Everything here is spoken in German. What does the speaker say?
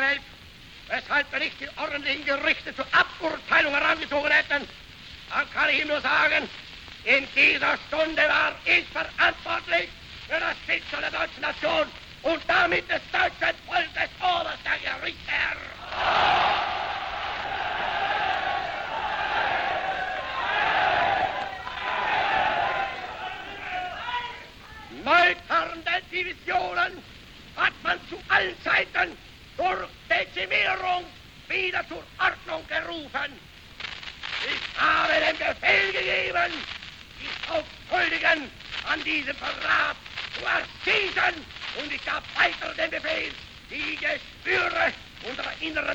Welt, weshalb wir nicht die ordentlichen Gerichte zur Aburteilung herangezogen hätten, dann kann ich ihm nur sagen, in dieser Stunde war ich verantwortlich für das Schicksal der deutschen Nation und damit des deutschen Volkes oberster Gerichtsherr. Neuternde Divisionen hat man zu allen Zeiten durch Dezimierung wieder zur Ordnung gerufen. Ich habe den Befehl gegeben, die Hauptschuldigen an diesem Verrat zu erschießen, und ich gab weiter den Befehl, die Geschwüre unserer inneren